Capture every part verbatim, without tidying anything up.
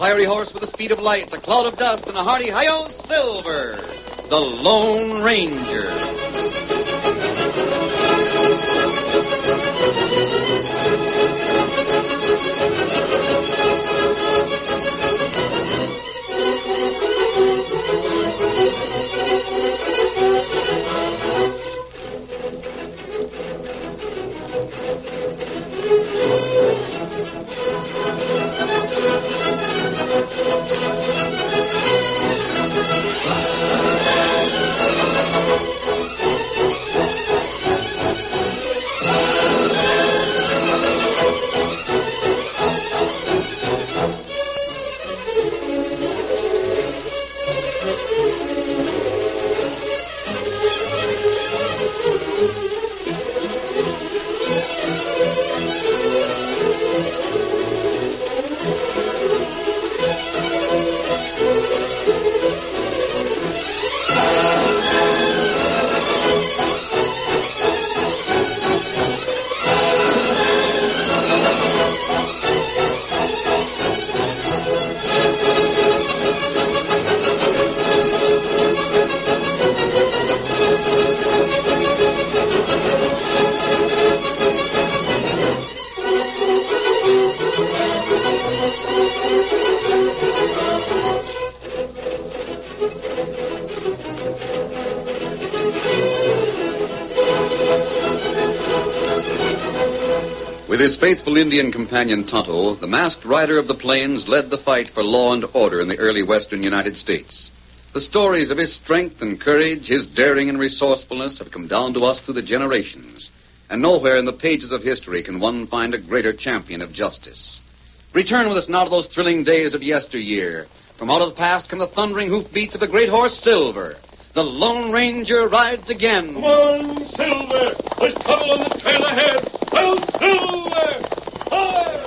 fiery horse with the speed of light, a cloud of dust, and a hearty hi-yo, Silver, the Lone Ranger. With his faithful Indian companion Tonto, the masked rider of the plains led the fight for law and order in the early western United States. The stories of his strength and courage, his daring and resourcefulness have come down to us through the generations. And nowhere in the pages of history can one find a greater champion of justice. Return with us now to those thrilling days of yesteryear. From out of the past come the thundering hoofbeats of the great horse Silver. The Lone Ranger rides again. Come on, Silver! There's trouble on the trail ahead! Well, Silver! Hi!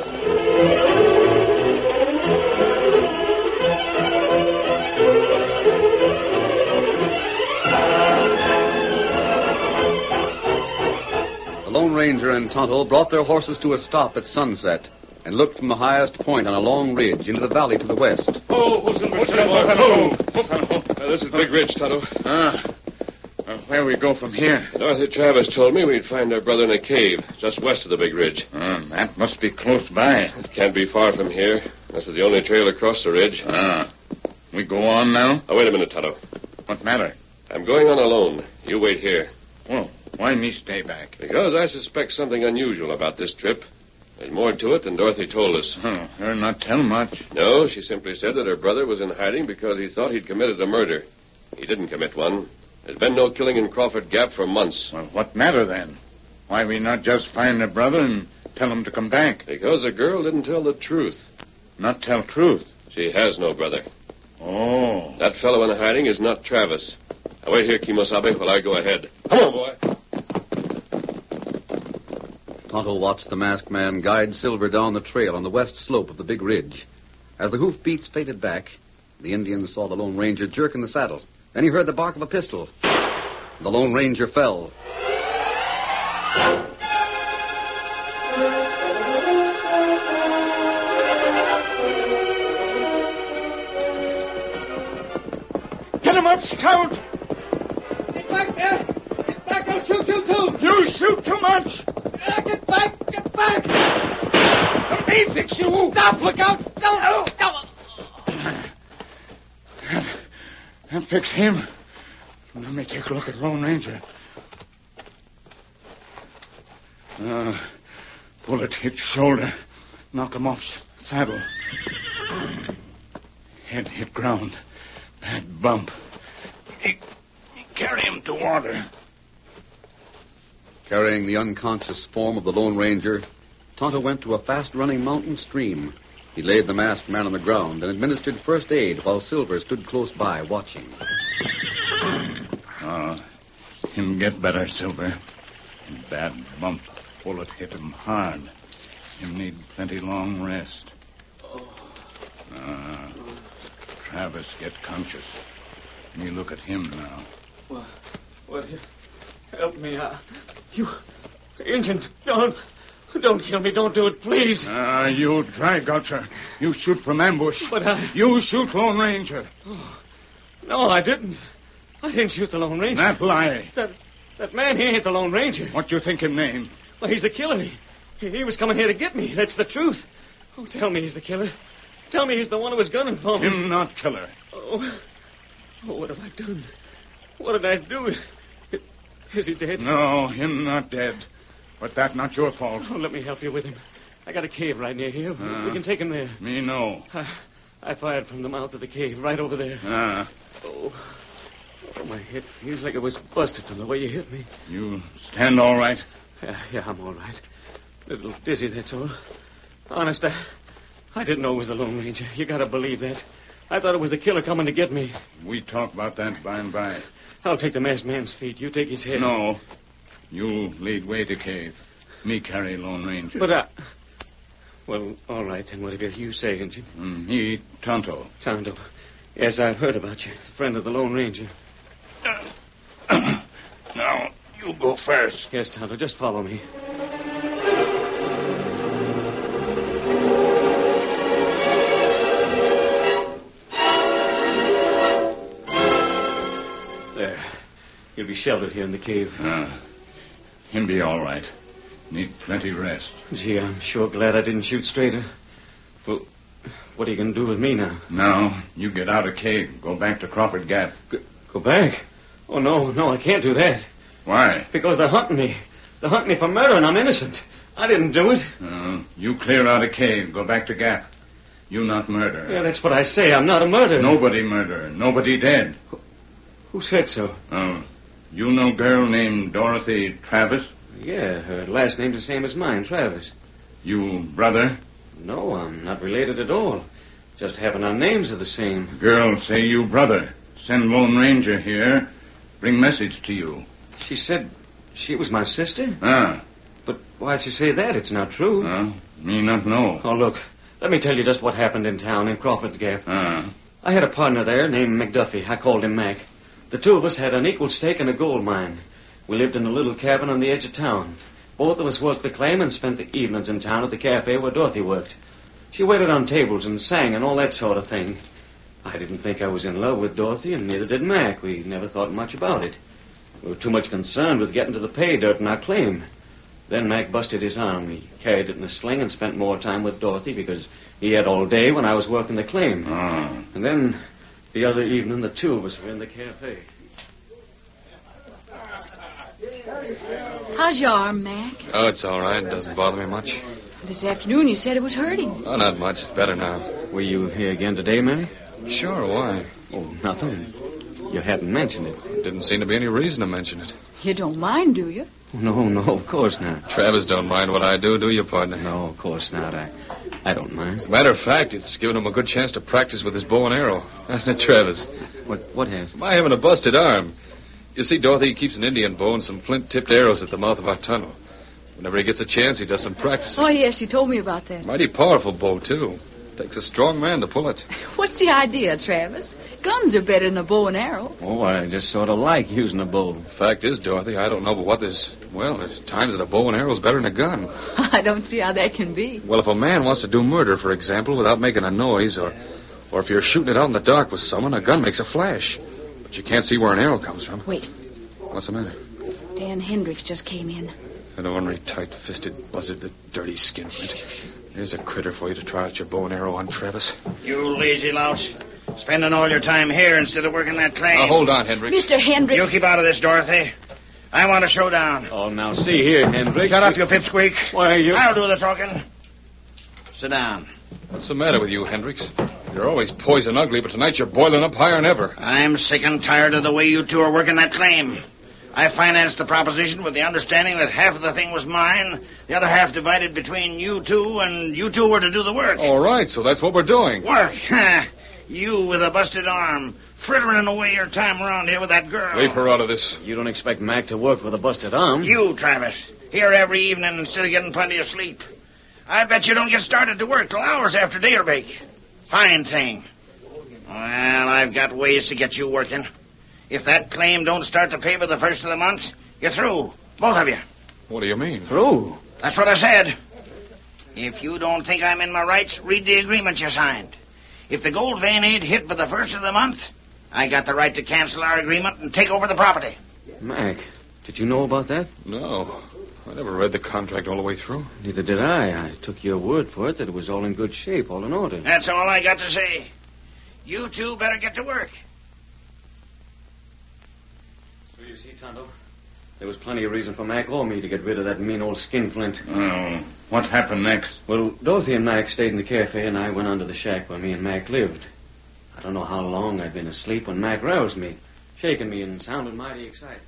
The Lone Ranger and Tonto brought their horses to a stop at sunset and looked from the highest point on a long ridge into the valley to the west. Oh, oh, Silver, Silver, oh, oh. Uh, this is Big Ridge, Tonto. Ah. Uh, where we go from here? Dorothy Travis told me we'd find our brother in a cave just west of the Big Ridge. Uh, that must be close by. It can't be far from here. This is the only trail across the ridge. Ah. We go on now? Oh, wait a minute, Tonto. What matter? I'm going on alone. You wait here. Oh, why me stay back? Because I suspect something unusual about this trip. There's more to it than Dorothy told us. Oh, her not tell much. No, she simply said that her brother was in hiding because he thought he'd committed a murder. He didn't commit one. There's been no killing in Crawford Gap for months. Well, what matter then? Why we not just find the brother and tell him to come back? Because the girl didn't tell the truth. Not tell truth? She has no brother. Oh. That fellow in hiding is not Travis. Now wait here, Kimosabe, while I go ahead. Come on, boy. Tonto watched the masked man guide Silver down the trail on the west slope of the Big Ridge. As the hoofbeats faded back, the Indian saw the Lone Ranger jerk in the saddle. Then he heard the bark of a pistol. The Lone Ranger fell. Get him up, Scout! Get back there! Get back, I'll shoot you too! You shoot too much! Uh, get back! Get back! Let me fix you! Stop! Look out! Don't! Oh, don't! I'll fix him. Let me take a look at Lone Ranger. Uh, bullet hit shoulder. Knock him off saddle. Head hit ground. Bad bump. He, he carry him to water. Carrying the unconscious form of the Lone Ranger, Tonto went to a fast-running mountain stream. He laid the masked man on the ground and administered first aid while Silver stood close by watching. Oh, him get better, Silver. Bad bump. Bullet hit him hard. Him need plenty long rest. Uh, Travis get conscious. Me look at him now. What? What? Help me. Uh, you... Injun, don't... Don't kill me. Don't do it, please. Ah, uh, you dry gulcher. You shoot from ambush. But I... You shoot Lone Ranger. Oh, no, I didn't. I didn't shoot the Lone Ranger. That lie. That that man, he ain't the Lone Ranger. What you think him name? Well, he's the killer. He, he was coming here to get me. That's the truth. Oh, tell me he's the killer. Tell me he's the one who was gunning for me. Him not killer. Oh, oh what have I done? What did I do? Is he dead? No, him not dead. But that not your fault. Oh, let me help you with him. I got a cave right near here. Uh, we can take him there. Me no. I, I fired from the mouth of the cave, right over there. Ah. Oh. oh, my head feels like it was busted from the way you hit me. You stand all right? Yeah, yeah, I'm all right. A little dizzy, that's all. Honest, I, I didn't know it was the Lone Ranger. You gotta believe that. I thought it was the killer coming to get me. We talk about that by and by. I'll take the masked man's feet. You take his head. No. You lead way to cave. Me carry Lone Ranger. But I... Well, all right, then. Whatever you say, Injun. Mm, he Tonto. Tonto. Yes, I've heard about you. The friend of the Lone Ranger. Uh, now, you go first. Yes, Tonto. Just follow me. There. You'll be sheltered here in the cave. Ah. Him be all right. Need plenty rest. Gee, I'm sure glad I didn't shoot straighter. Well, what are you going to do with me now? Now, you get out of cave. Go back to Crawford Gap. Go, go back? Oh, no, no, I can't do that. Why? Because they're hunting me. They're hunting me for murder, and I'm innocent. I didn't do it. Uh, you clear out of cave. Go back to Gap. You not murder. Yeah, that's what I say. I'm not a murderer. Nobody murder. Nobody dead. Who, who said so? Oh, you know girl named Dorothy Travis? Yeah, her last name's the same as mine, Travis. You brother? No, I'm not related at all. Just happen our names are the same. Girl say you brother. Send Lone Ranger here. Bring message to you. She said she was my sister? Ah. But why'd she say that? It's not true. Uh, me not know. Oh, look. Let me tell you just what happened in town in Crawford's Gap. Ah. I had a partner there named McDuffie. I called him Mac. The two of us had an equal stake in a gold mine. We lived in a little cabin on the edge of town. Both of us worked the claim and spent the evenings in town at the cafe where Dorothy worked. She waited on tables and sang and all that sort of thing. I didn't think I was in love with Dorothy, and neither did Mac. We never thought much about it. We were too much concerned with getting to the pay dirt in our claim. Then Mac busted his arm. He carried it in a sling and spent more time with Dorothy because he had all day when I was working the claim. Ah. And then the other evening, the two of us were in the cafe. How's your arm, Mac? Oh, it's all right. It doesn't bother me much. This afternoon you said it was hurting. Oh, not much. It's better now. Were you here again today, Mac? Sure, why? Oh, nothing. You hadn't mentioned it. Didn't seem to be any reason to mention it. You don't mind, do you? No, no, of course not. Travis don't mind what I do, do you, partner? No, of course not. I I don't mind. As a matter of fact, it's given him a good chance to practice with his bow and arrow. Hasn't it, Travis? What, what has? My having a busted arm. You see, Dorothy keeps an Indian bow and some flint-tipped arrows at the mouth of our tunnel. Whenever he gets a chance, he does some practicing. Oh, yes, you told me about that. Mighty powerful bow, too. Takes a strong man to pull it. What's the idea, Travis? Guns are better than a bow and arrow. Oh, I just sort of like using a bow. Fact is, Dorothy, I don't know but what there's... Well, there's times that a bow and arrow's better than a gun. I don't see how that can be. Well, if a man wants to do murder, for example, without making a noise, or, or if you're shooting it out in the dark with someone, a gun makes a flash. But you can't see where an arrow comes from. Wait. What's the matter? Dan Hendricks just came in. An ornery, tight-fisted buzzard, the dirty skinflint. There's a critter for you to try out your bow and arrow on, Travis. You lazy louse. Spending all your time here instead of working that claim. Now, hold on, Hendricks. Mister Hendricks. You keep out of this, Dorothy. I want a showdown. Oh, now, see here, Hendricks. Shut up, you pipsqueak. Why, you... I'll do the talking. Sit down. What's the matter with you, Hendricks? You're always poison ugly, but tonight you're boiling up higher than ever. I'm sick and tired of the way you two are working that claim. I financed the proposition with the understanding that half of the thing was mine, the other half divided between you two, and you two were to do the work. All right, so that's what we're doing. Work? You with a busted arm, frittering away your time around here with that girl. Leave her out of this. You don't expect Mac to work with a busted arm. You, Travis, here every evening instead of getting plenty of sleep. I bet you don't get started to work till hours after daybreak. Fine thing. Well, I've got ways to get you working. If that claim don't start to pay by the first of the month, you're through. Both of you. What do you mean? Through? That's what I said. If you don't think I'm in my rights, read the agreement you signed. If the gold vein ain't hit by the first of the month, I got the right to cancel our agreement and take over the property. Mac, did you know about that? No. I never read the contract all the way through. Neither did I. I took your word for it that it was all in good shape, all in order. That's all I got to say. You two better get to work. So you see, Tonto, there was plenty of reason for Mac or me to get rid of that mean old skinflint. Oh, what happened next? Well, Dorothy and Mac stayed in the cafe, and I went on to the shack where me and Mac lived. I don't know how long I'd been asleep when Mac roused me, shaking me and sounded mighty excited.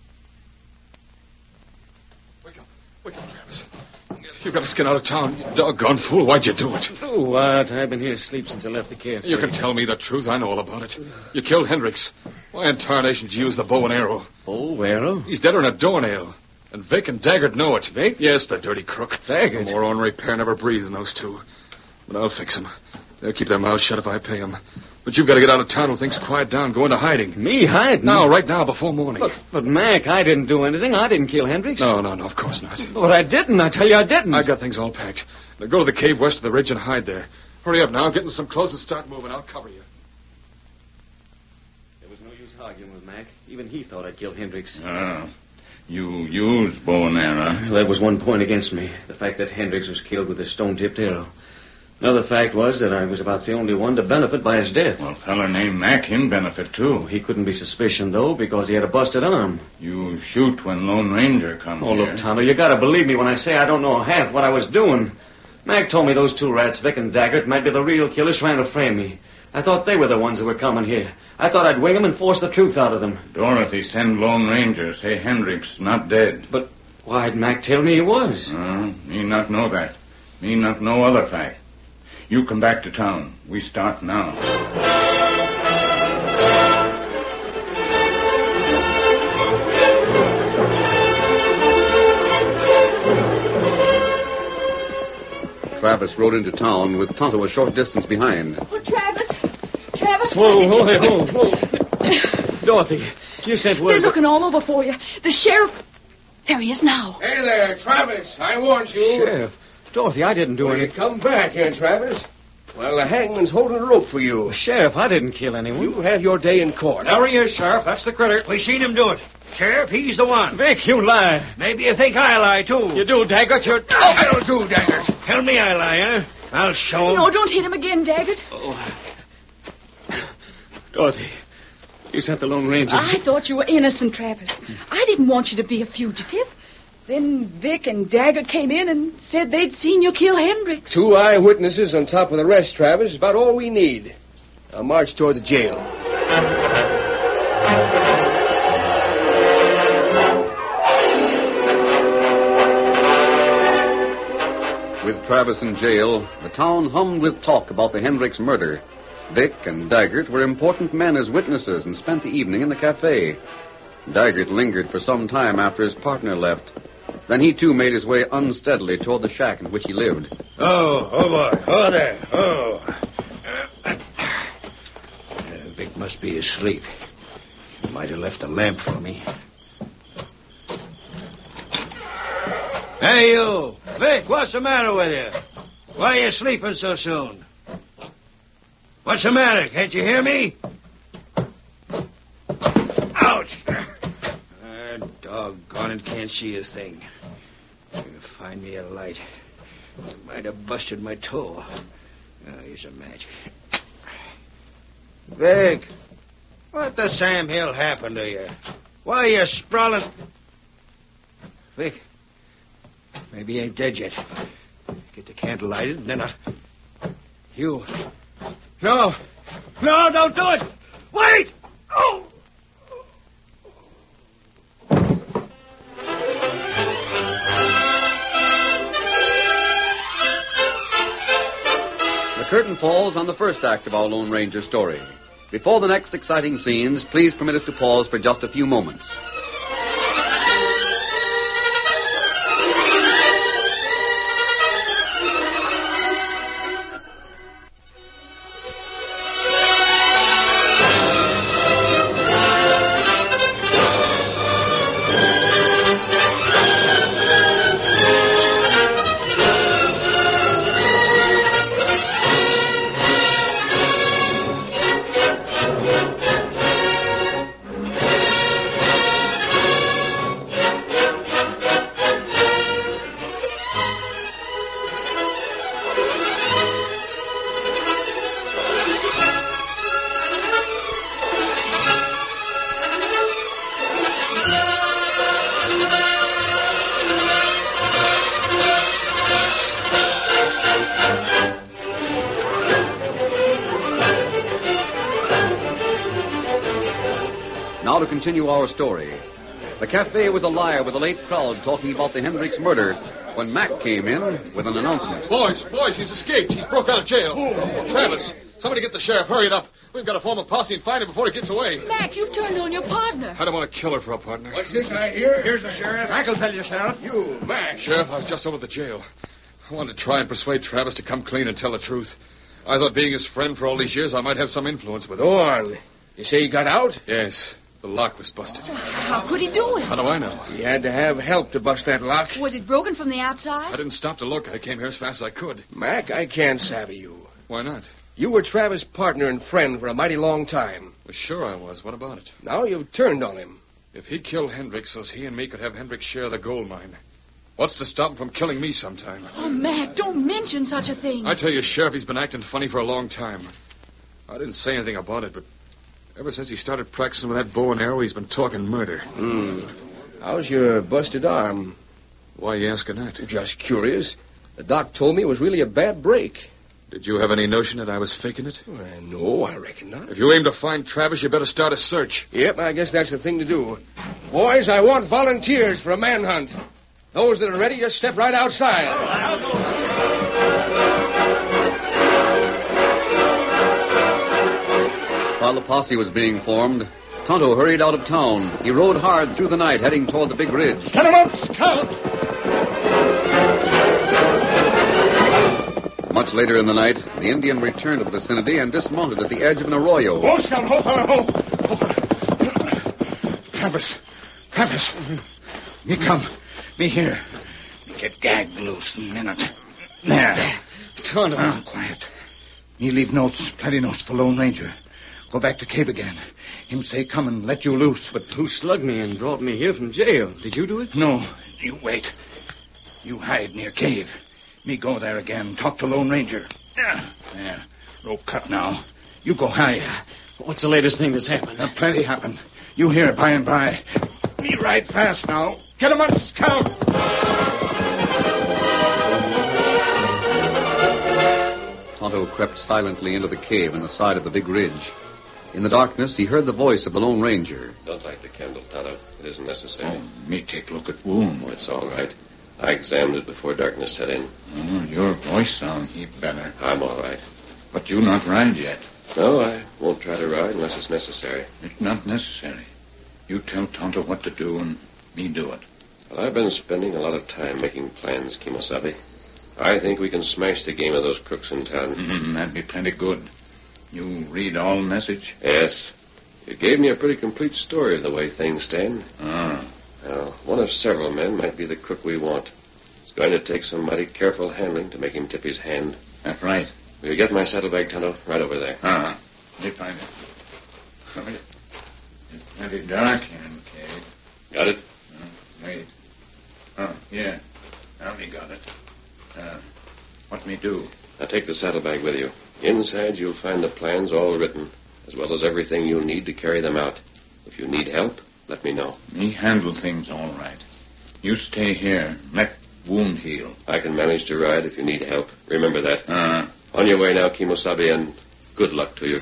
Wake up. Wake up, Travis. You've got to skin out of town. You doggone fool. Why'd you do it? Oh, what? I've been here asleep since I left the cafe. You can tell me the truth. I know all about it. You killed Hendricks. Why in tarnation did you use the bow and arrow? Oh, arrow? He's deader than a doornail. And Vic and Daggert know it. Vic? Yes, the dirty crook. Daggert? The more ornery pair never breathe than those two. But I'll fix them. They'll keep their mouths shut if I pay them. But you've got to get out of town when things quiet down. Go into hiding. Me hiding? Now, right now, before morning. But, but, Mac, I didn't do anything. I didn't kill Hendricks. No, no, no, of course not. But I didn't. I tell you I didn't. I got things all packed. Now go to the cave west of the ridge and hide there. Hurry up now. Get in some clothes and start moving. I'll cover you. There was no use arguing with Mac. Even he thought I'd killed Hendricks. Oh. You used bow and arrow. That was one point against me. The fact that Hendricks was killed with a stone-tipped arrow. Another fact was that I was about the only one to benefit by his death. Well, a fella named Mac, him benefit, too. He couldn't be suspicioned, though, because he had a busted arm. You shoot when Lone Ranger comes Oh, here. look, Tonto, you gotta believe me when I say I don't know half what I was doing. Mac told me those two rats, Vic and Daggert, might be the real killers trying to frame me. I thought they were the ones that were coming here. I thought I'd wing them and force the truth out of them. Dorothy send Lone Ranger, say Hendricks not dead. But why'd Mac tell me he was? Uh, me not know that. Me not know other fact. You come back to town. We start now. Travis rode into town with Tonto a short distance behind. Oh, Travis. Travis, Whoa, why did whoa, you... whoa, whoa. Dorothy, you sent word... They're looking all over for you. The sheriff... There he is now. Hey there, Travis. I warned you. Sheriff. Dorothy, I didn't do Well, you anything. come back here, Travis. Well, the hangman's holding a rope for you. Sheriff, I didn't kill anyone. You have your day in court. There he is, Sheriff. That's the critter. We seen him do it. Sheriff, he's the one. Vic, you lie. Maybe you think I lie, too. You do, Daggert. You're... Oh, I don't do, Daggert. Tell me I lie, huh? I'll show him. No, don't hit him again, Daggett. Oh. Dorothy, you sent the Lone Ranger. I thought you were innocent, Travis. I didn't want you to be a fugitive. Then Vic and Daggett came in and said they'd seen you kill Hendricks. Two eyewitnesses on top of the rest, Travis, is about all we need. I'll march toward the jail. With Travis in jail, the town hummed with talk about the Hendricks murder. Vic and Daggert were important men as witnesses and spent the evening in the cafe. Daggert lingered for some time after his partner left. Then he, too, made his way unsteadily toward the shack in which he lived. Oh, oh, boy. Oh, there. Oh. Uh, Vic must be asleep. He might have left a lamp for me. Hey, you. Vic, what's the matter with you? Why are you sleeping so soon? What's the matter? Can't you hear me? Ouch! Ah, doggone it, can't see a thing. Find me a light. Might have busted my toe. Oh, here's a match. Vic, what the Sam Hill happened to you? Why are you sprawling? Vic, maybe he ain't dead yet. Get the candle lighted, and then I... You... No! No, don't do it! Wait! Oh! The curtain falls on the first act of our Lone Ranger story. Before the next exciting scenes, please permit us to pause for just a few moments. Now to continue our story. The cafe was alive with a late crowd talking about the Hendricks murder when Mac came in with an announcement. Boys, boys, he's escaped. He's broke out of jail. Who? Travis, somebody get the sheriff. Hurry it up. We've got to form a posse and find him before he gets away. Mac, you've turned on your partner. I don't want to kill her for a partner. What's this I hear? Here's the sheriff. Mac'll tell you, Sheriff. You, Mac. Sheriff, I was just over at the jail. I wanted to try and persuade Travis to come clean and tell the truth. I thought being his friend for all these years, I might have some influence with him. Go on. You say he got out? Yes. The lock was busted. How could he do it? How do I know? He had to have help to bust that lock. Was it broken from the I outside? didn't stop to look. I came here as fast as I could. Mac, I can't savvy you. Why not? You were Travis' partner and friend for a mighty long time. Well, sure I was. What about it? Now you've turned on him. If he killed Hendricks, so he and me could have Hendricks share the gold mine. What's to stop him from killing me sometime? Oh, Mac, don't mention such a thing. I tell you, Sheriff, he's been acting funny for a long time. I didn't say anything about it, but ever since he started practicing with that bow and arrow, he's been talking murder. Hmm. How's your busted arm? Why are you asking that? Just curious. The doc told me it was really a bad break. Did you have any notion that I was faking it? Well, no, I reckon not. If you aim to find Travis, you better start a search. Yep, I guess that's the thing to do. Boys, I want volunteers for a manhunt. Those that are ready, just step right outside. While the posse was being formed, Tonto hurried out of town. He rode hard through the night, heading toward the big ridge. Get him up, Scout! Much later in the night, the Indian returned to the vicinity and dismounted at the edge of an arroyo. Oh, Scout, ho, fella, ho. Travis. Travis. Me come. Me here. Me get gagged loose in a minute. There. Tonto. Oh, quiet. Me leave notes, plenty notes for Lone Ranger. Go back to cave again. Him say come and let you loose. But who slugged me and brought me here from jail? Did you do it? No, you wait. You hide near cave. Me go there again, talk to Lone Ranger. There. Rope cut now. You go hide. What's the latest thing that's happened? Uh, plenty happen. You hear by and by. Me ride fast now. Get him up, Scout. Tonto crept silently into the cave in the side of the big ridge. In the darkness, he heard the voice of the Lone Ranger. Don't light the candle, Tonto. It isn't necessary. Oh, me take a look at wound. Oh, it's all right. I examined it before darkness set in. Oh, your voice sound heap better. I'm all right. But you not ride yet. No, I won't try to ride unless it's necessary. It's not necessary. You tell Tonto what to do, and me do it. Well, I've been spending a lot of time making plans, Kimosabe. I think we can smash the game of those crooks in town. Mm, that'd be plenty good. You read all message? Yes. You gave me a pretty complete story of the way things stand. Ah. Now, one of several men might be the crook we want. It's going to take some mighty careful handling to make him tip his hand. That's right. Will you get my saddlebag, Tonto? Right over there. Ah. Me find it. Come here. It's plenty dark here in the cave. Got it? Uh, wait. Oh, yeah. Now me got it. Uh, what me do? Now take the saddlebag with you. Inside you'll find the plans all written, as well as everything you'll need to carry them out. If you need help, let me know. Me handle things all right. You stay here. Let wound heal. I can manage to ride if you need help. Remember that. Uh, On your way now, Kimosabe, and good luck to you.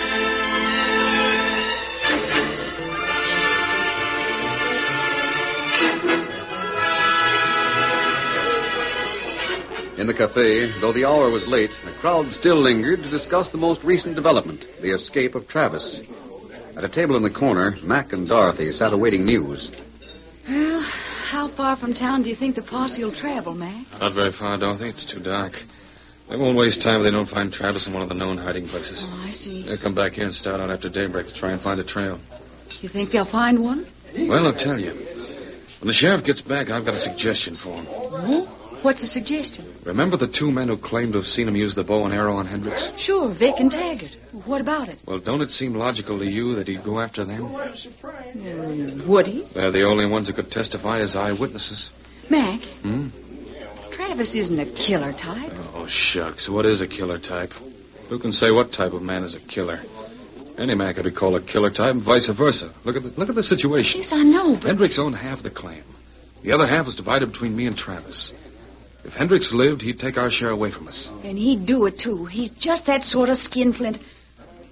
In the cafe, though the hour was late, a crowd still lingered to discuss the most recent development, the escape of Travis. At a table in the corner, Mac and Dorothy sat awaiting news. Well, how far from town do you think the posse will travel, Mac? Not very far, Dorothy. It's too dark. They won't waste time if they don't find Travis in one of the known hiding places. Oh, I see. They'll come back here and start out after daybreak to try and find a trail. You think they'll find one? Well, I'll tell you. When the sheriff gets back, I've got a suggestion for him. Oh? What's the suggestion? Remember the two men who claimed to have seen him use the bow and arrow on Hendricks? Sure, Vic and Taggart. What about it? Well, don't it seem logical to you that he'd go after them? Mm, would he? They're the only ones who could testify as eyewitnesses. Mac, Hmm? Travis isn't a killer type. Oh, shucks. What is a killer type? Who can say what type of man is a killer? Any man could be called a killer type and vice versa. Look at the, look at the situation. Yes, I know, but... Hendricks owned half the claim. The other half was divided between me and Travis. If Hendricks lived, he'd take our share away from us. And he'd do it, too. He's just that sort of skinflint.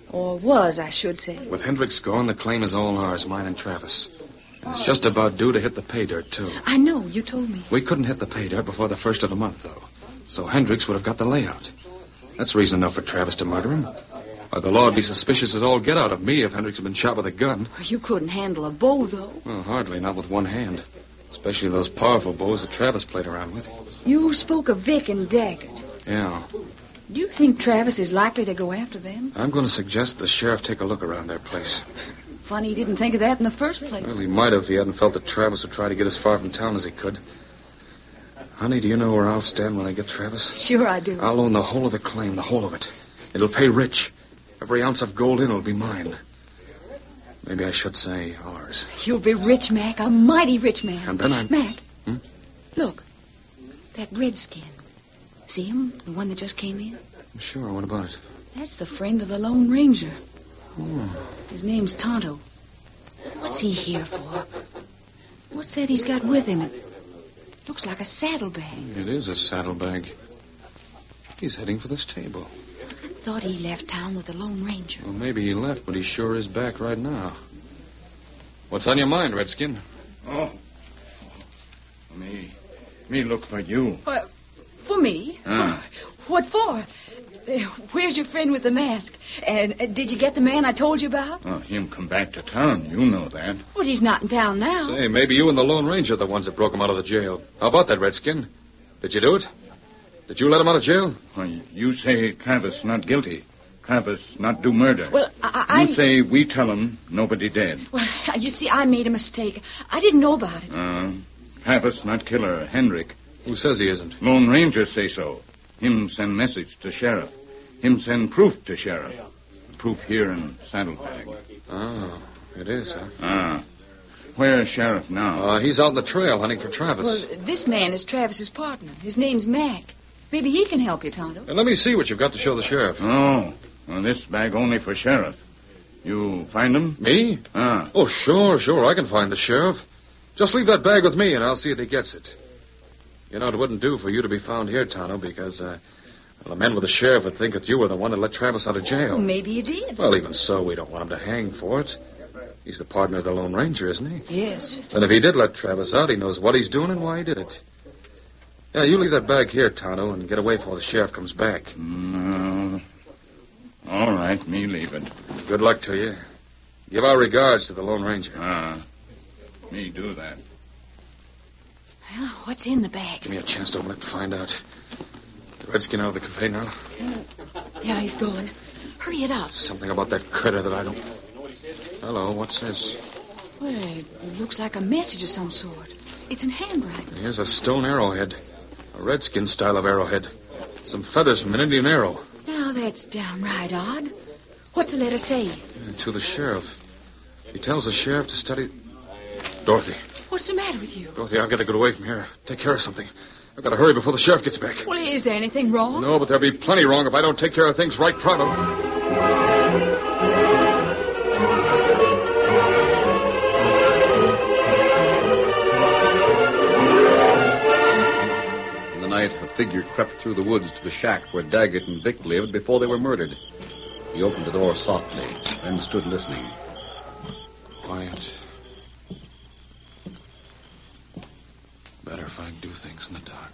Or was, I should say. With Hendricks gone, the claim is all ours, mine and Travis. And it's just about due to hit the pay dirt, too. I know, you told me. We couldn't hit the pay dirt before the first of the month, though. So Hendricks would have got the layout. That's reason enough for Travis to murder him. Or the law would be suspicious as all get out of me if Hendricks had been shot with a gun. You couldn't handle a bow, though. Well, hardly, not with one hand. Especially those powerful bows that Travis played around with. You spoke of Vic and Daggett. Yeah. Do you think Travis is likely to go after them? I'm going to suggest the sheriff take a look around their place. Funny he didn't think of that in the first place. Well, he might have if he hadn't felt that Travis would try to get as far from town as he could. Honey, do you know where I'll stand when I get Travis? Sure I do. I'll own the whole of the claim, the whole of it. It'll pay rich. Every ounce of gold in will be mine. Maybe I should say ours. You'll be rich, Mac, a mighty rich man. And then I'm... Mac, Hmm? look, that redskin. See him, the one that just came in? Sure, what about it? That's the friend of the Lone Ranger. Oh. His name's Tonto. What's he here for? What's that he's got with him? It looks like a saddlebag. It is a saddlebag. He's heading for this table. I thought he left town with the Lone Ranger. Well, maybe he left, but he sure is back right now. What's on your mind, Redskin? Oh. Me. Me look for you. Uh, for me? Ah. What for? Uh, where's your friend with the mask? And uh, did you get the man I told you about? Oh, him come back to town. You know that. Well, he's not in town now. Say, maybe you and the Lone Ranger are the ones that broke him out of the jail. How about that, Redskin? Did you do it? Did you let him out of jail? Well, you say Travis not guilty. Travis not do murder. Well, I... I... You say we tell him nobody dead. Well, you see, I made a mistake. I didn't know about it. Uh, Travis not killer, Hendrick. Who says he isn't? Lone Ranger say so. Him send message to sheriff. Him send proof to sheriff. Proof here in saddlebag. Oh, it is, huh? Ah. Where's sheriff now? Uh, he's out on the trail hunting for Travis. Well, this man is Travis's partner. His name's Mac. Maybe he can help you, Tonto. And let me see what you've got to show the sheriff. Oh, well, this bag only for sheriff. You find him? Me? Ah. Oh, sure, sure. I can find the sheriff. Just leave that bag with me, and I'll see if he gets it. You know, it wouldn't do for you to be found here, Tonto, because uh, well, the men with the sheriff would think that you were the one that let Travis out of jail. Well, maybe you did. Well, even so, we don't want him to hang for it. He's the partner of the Lone Ranger, isn't he? Yes. And if he did let Travis out, he knows what he's doing and why he did it. Yeah, you leave that bag here, Tonto, and get away before the sheriff comes back. No. All right, me leave it. Good luck to you. Give our regards to the Lone Ranger. Ah, me do that. Well, what's in the bag? Give me a chance to open it and find out. The Redskin out of the cafe now? Yeah, he's going. Hurry it up. Something about that critter that I don't... Hello, what's this? Well, it looks like a message of some sort. It's in handwriting. Here's a stone arrowhead. A Redskin style of arrowhead. Some feathers from an Indian arrow. Now, that's downright odd. What's the letter say? Yeah, to the sheriff. He tells the sheriff to study... Dorothy. What's the matter with you? Dorothy, I've got to get away from here. Take care of something. I've got to hurry before the sheriff gets back. Well, is there anything wrong? No, but there'll be plenty wrong if I don't take care of things right pronto. In the night, a figure crept through the woods to the shack where Daggett and Vic lived before they were murdered. He opened the door softly, then stood listening. Quiet. Better if I do things in the dark.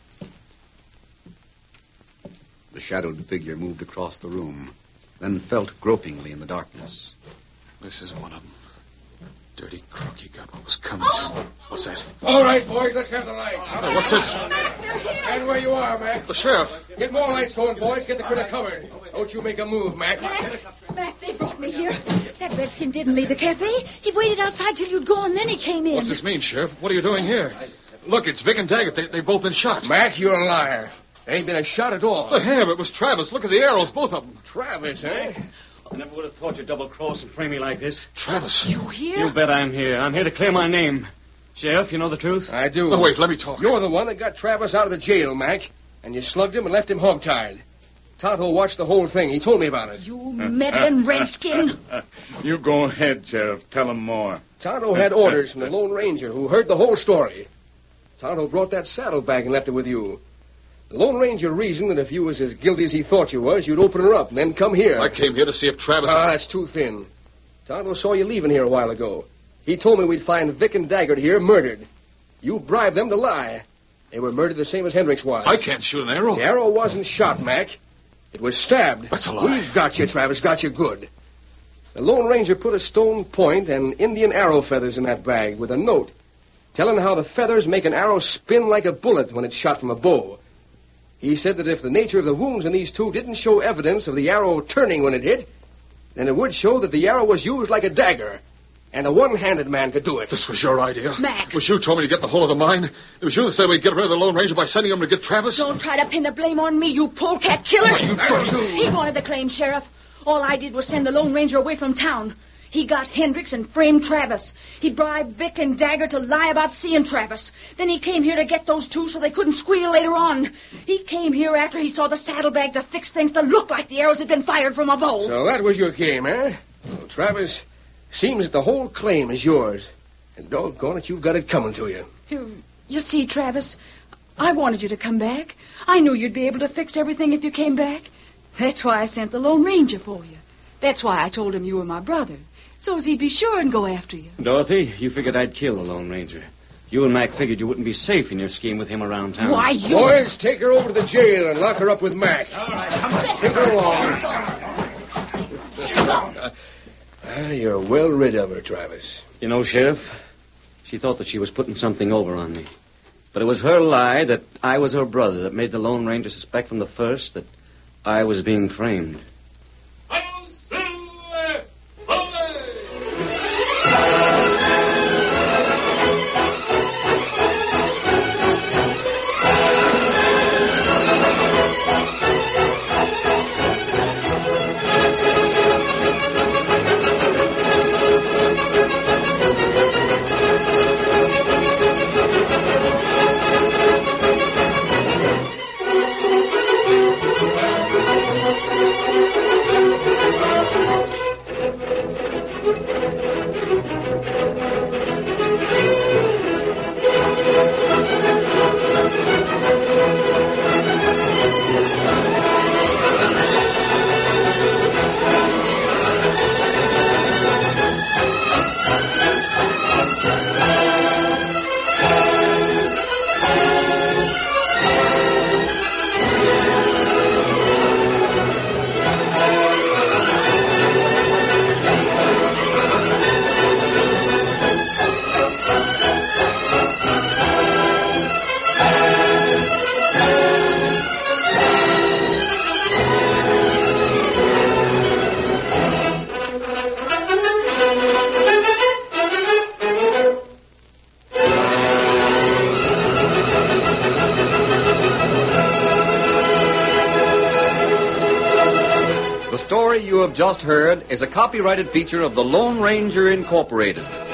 The shadowed figure moved across the room, then felt gropingly in the darkness. This is one of them. Dirty crook, he got what was coming to. What's that? All right, boys, let's have the lights. Hey, what's this? Stand where you are, Mac. The sheriff. Get more lights going, boys. Get the critter covered. Don't you make a move, Mac. Mac, Mac, they brought me here. That redskin didn't leave the cafe. He waited outside till you'd go, and then he came in. What's this mean, Sheriff? What are you doing here? Look, it's Vic and Daggett. They, they've both been shot. Mac, you're a liar. There ain't been a shot at all. The ham, it was Travis. Look at the arrows, both of them. Travis, eh? I never would have thought you'd double-cross and frame me like this. Travis. You here? You bet I'm here. I'm here to clear my name. Sheriff, you know the truth? I do. Oh, wait, let me talk. You're the one that got Travis out of the jail, Mac. And you slugged him and left him hog-tied. Tonto watched the whole thing. He told me about it. You meddling redskin. You go ahead, Sheriff. Tell him more. Tonto had orders from the Lone Ranger, who heard the whole story. Tonto brought that saddlebag and left it with you. The Lone Ranger reasoned that if you was as guilty as he thought you was, you'd open her up and then come here. I came here to see if Travis... Ah, that's too thin. Tonto saw you leaving here a while ago. He told me we'd find Vic and Daggett here murdered. You bribed them to lie. They were murdered the same as Hendricks was. I can't shoot an arrow. The arrow wasn't shot, Mac. It was stabbed. That's a lie. We've got you, Travis. Got you good. The Lone Ranger put a stone point and Indian arrow feathers in that bag with a note telling how the feathers make an arrow spin like a bullet when it's shot from a bow. He said that if the nature of the wounds in these two didn't show evidence of the arrow turning when it hit, then it would show that the arrow was used like a dagger, and a one-handed man could do it. This was your idea. Mac. It was you told me to get the whole of the mine. It was you that said we'd get rid of the Lone Ranger by sending him to get Travis. Don't try to pin the blame on me, you polecat killer. What are you trying to do? He wanted the claim, Sheriff. All I did was send the Lone Ranger away from town. He got Hendricks and framed Travis. He bribed Vic and Daggett to lie about seeing Travis. Then he came here to get those two so they couldn't squeal later on. He came here after he saw the saddlebag to fix things to look like the arrows had been fired from a bow. So that was your game, eh? Well, Travis, seems that the whole claim is yours. And doggone it, you've got it coming to you. You, you see, Travis, I wanted you to come back. I knew you'd be able to fix everything if you came back. That's why I sent the Lone Ranger for you. That's why I told him you were my brother. So as he'd be sure and go after you. Dorothy, you figured I'd kill the Lone Ranger. You and Mac figured you wouldn't be safe in your scheme with him around town. Why, you... Boys, take her over to the jail and lock her up with Mac. All right, come on. Take her along. Ah, you're well rid of her, Travis. You know, Sheriff, she thought that she was putting something over on me. But it was her lie that I was her brother that made the Lone Ranger suspect from the first that I was being framed. The story you have just heard is a copyrighted feature of the Lone Ranger Incorporated.